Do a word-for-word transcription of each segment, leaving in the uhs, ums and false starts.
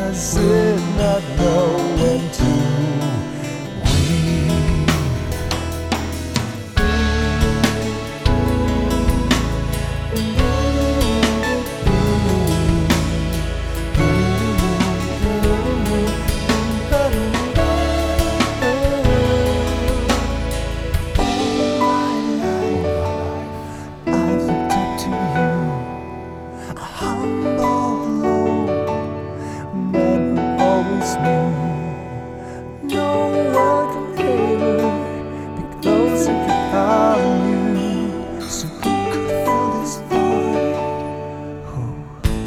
Does it not know when to weep? All my life I've looked up to you, a humble but always knew no one can ever be closer to you. So who could fill this void? Who?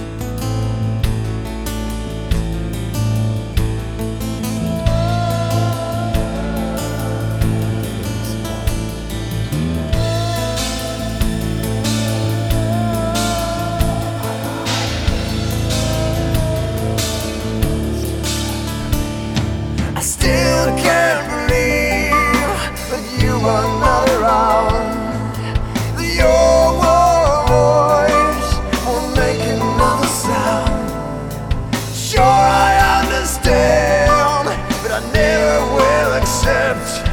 I still can't believe that you are not around, that your voice won't make another sound. Sure, I understand, but I never will accept